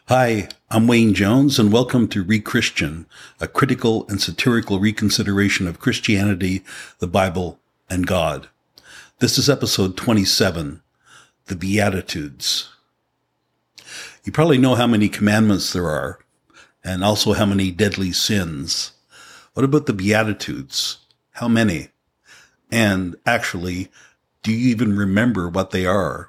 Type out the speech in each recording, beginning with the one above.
Hi, I'm Wayne Jones, and welcome to Re-Christian, a critical and satirical reconsideration of Christianity, the Bible, and God. This is episode 27, The Beatitudes. You probably know how many commandments there are, and also how many deadly sins. What about the Beatitudes? How many? And actually, do you even remember what they are?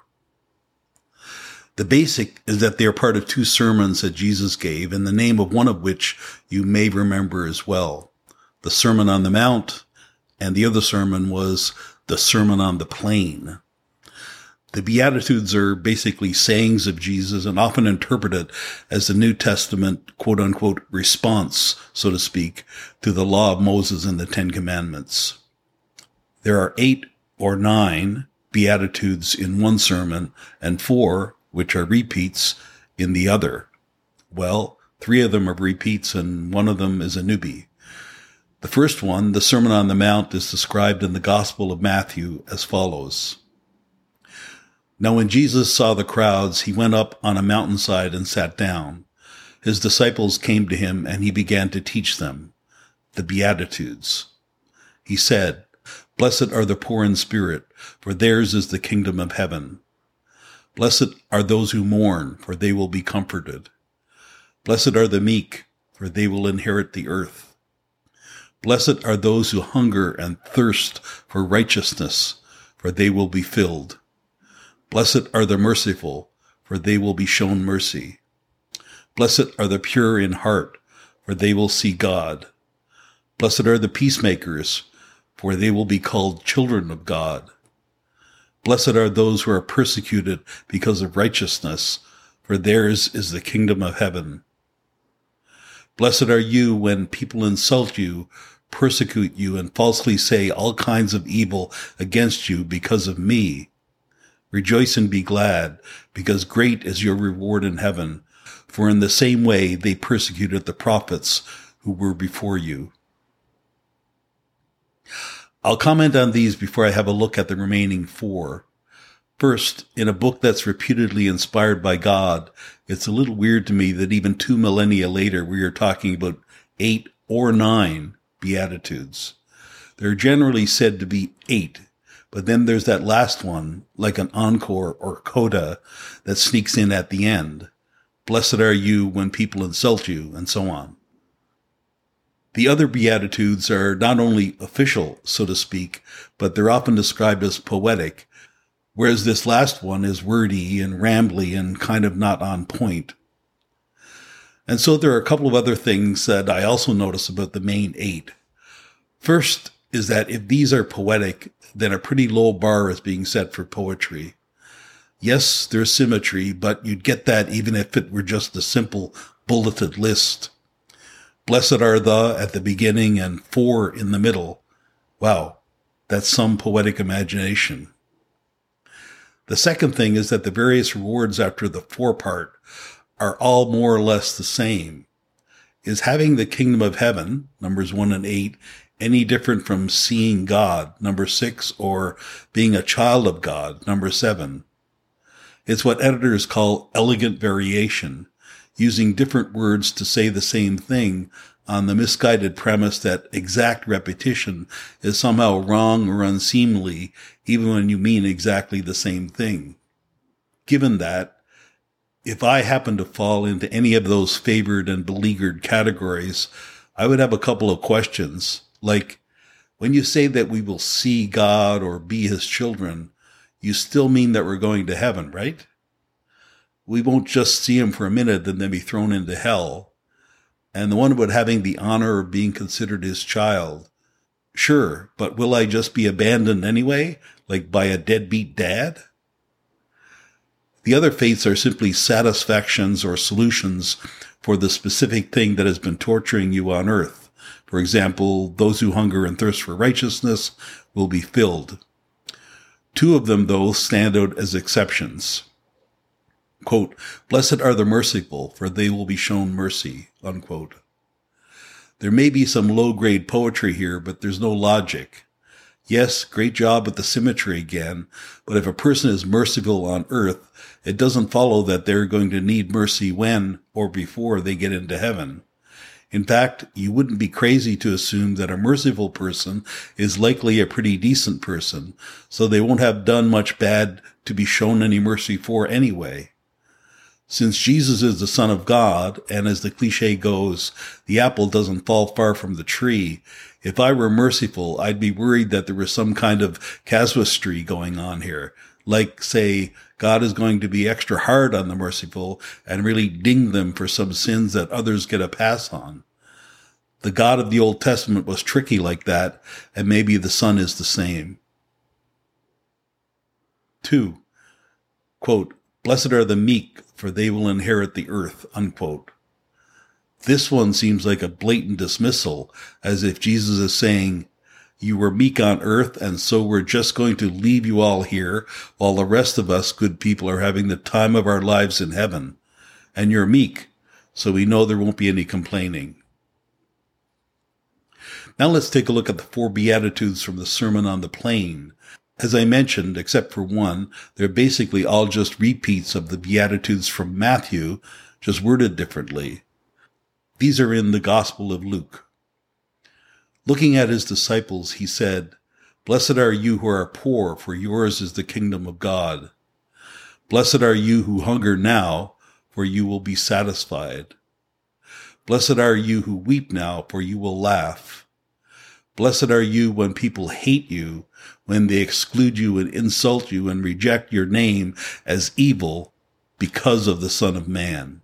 The basic is that they are part of two sermons that Jesus gave, and the name of one of which you may remember as well. The Sermon on the Mount, and the other sermon was the Sermon on the Plain. The Beatitudes are basically sayings of Jesus and often interpreted as the New Testament, quote-unquote, response, so to speak, to the law of Moses and the Ten Commandments. There are 8 or 9 Beatitudes in one sermon, and 4 which are repeats in the other. Well, 3 of them are repeats and 1 of them is a newbie. The first one, the Sermon on the Mount, is described in the Gospel of Matthew as follows. Now when Jesus saw the crowds, he went up on a mountainside and sat down. His disciples came to him and he began to teach them the Beatitudes. He said, "Blessed are the poor in spirit, for theirs is the kingdom of heaven. Blessed are those who mourn, for they will be comforted. Blessed are the meek, for they will inherit the earth. Blessed are those who hunger and thirst for righteousness, for they will be filled. Blessed are the merciful, for they will be shown mercy. Blessed are the pure in heart, for they will see God. Blessed are the peacemakers, for they will be called children of God. Blessed are those who are persecuted because of righteousness, for theirs is the kingdom of heaven. Blessed are you when people insult you, persecute you, and falsely say all kinds of evil against you because of me. Rejoice and be glad, because great is your reward in heaven, for in the same way they persecuted the prophets who were before you." I'll comment on these before I have a look at the remaining 4. First, in a book that's reputedly inspired by God, it's a little weird to me that even 2 millennia later we are talking about 8 or 9 Beatitudes. They're generally said to be 8, but then there's that last one, like an encore or coda, that sneaks in at the end. Blessed are you when people insult you, and so on. The other Beatitudes are not only official, so to speak, but they're often described as poetic, whereas this last one is wordy and rambly and kind of not on point. And so there are a couple of other things that I also notice about the main 8. First is that if these are poetic, then a pretty low bar is being set for poetry. Yes, there's symmetry, but you'd get that even if it were just a simple bulleted list. Blessed are the at the beginning and for in the middle. Wow, that's some poetic imagination. The second thing is that the various rewards after the for part are all more or less the same. Is having the kingdom of heaven, numbers 1 and 8, any different from seeing God, number 6, or being a child of God, number 7? It's what editors call elegant variation, using different words to say the same thing on the misguided premise that exact repetition is somehow wrong or unseemly, even when you mean exactly the same thing. Given that, if I happen to fall into any of those favored and beleaguered categories, I would have a couple of questions, like, when you say that we will see God or be his children, you still mean that we're going to heaven, right? We won't just see him for a minute and then be thrown into hell. And the one about having the honor of being considered his child. Sure, but will I just be abandoned anyway, like by a deadbeat dad? The other faiths are simply satisfactions or solutions for the specific thing that has been torturing you on earth. For example, those who hunger and thirst for righteousness will be filled. 2 of them, though, stand out as exceptions. Quote, "Blessed are the merciful, for they will be shown mercy," unquote. There may be some low-grade poetry here, but there's no logic. Yes, great job with the symmetry again, but if a person is merciful on earth, it doesn't follow that they're going to need mercy when or before they get into heaven. In fact, you wouldn't be crazy to assume that a merciful person is likely a pretty decent person, so they won't have done much bad to be shown any mercy for anyway. Since Jesus is the Son of God, and as the cliche goes, the apple doesn't fall far from the tree, if I were merciful, I'd be worried that there was some kind of casuistry going on here. Like, say, God is going to be extra hard on the merciful and really ding them for some sins that others get a pass on. The God of the Old Testament was tricky like that, and maybe the Son is the same. 2. Quote, "Blessed are the meek, for they will inherit the earth," unquote. This one seems like a blatant dismissal, as if Jesus is saying, you were meek on earth, and so we're just going to leave you all here while the rest of us good people are having the time of our lives in heaven. And you're meek, so we know there won't be any complaining. Now let's take a look at the 4 Beatitudes from the Sermon on the Plain. As I mentioned, except for one, they're basically all just repeats of the Beatitudes from Matthew, just worded differently. These are in the Gospel of Luke. Looking at his disciples, he said, "Blessed are you who are poor, for yours is the kingdom of God. Blessed are you who hunger now, for you will be satisfied. Blessed are you who weep now, for you will laugh. Blessed are you when people hate you, when they exclude you and insult you and reject your name as evil because of the Son of Man."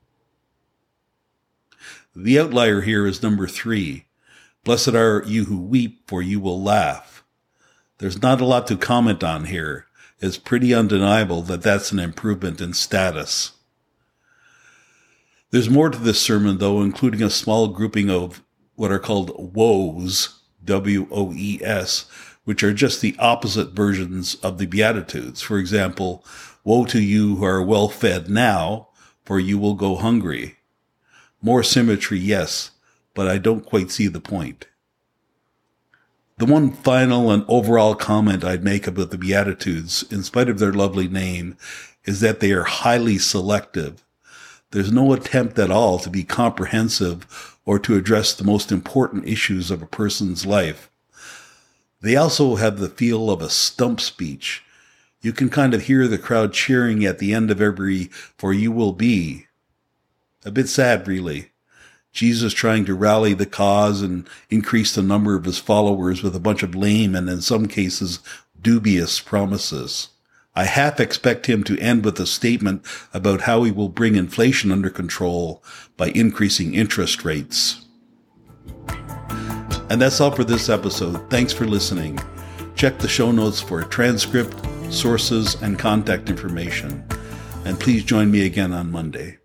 The outlier here is number 3. Blessed are you who weep, for you will laugh. There's not a lot to comment on here. It's pretty undeniable that that's an improvement in status. There's more to this sermon, though, including a small grouping of what are called woes, W-O-E-S, which are just the opposite versions of the Beatitudes. For example, woe to you who are well fed now, for you will go hungry. More symmetry, yes, but I don't quite see the point. The one final and overall comment I'd make about the Beatitudes, in spite of their lovely name, is that they are highly selective. There's no attempt at all to be comprehensive or to address the most important issues of a person's life. They also have the feel of a stump speech. You can kind of hear the crowd cheering at the end of every "for you will be." A bit sad, really. Jesus trying to rally the cause and increase the number of his followers with a bunch of lame and in some cases dubious promises. I half expect him to end with a statement about how he will bring inflation under control by increasing interest rates. And that's all for this episode. Thanks for listening. Check the show notes for a transcript, sources, and contact information. And please join me again on Monday.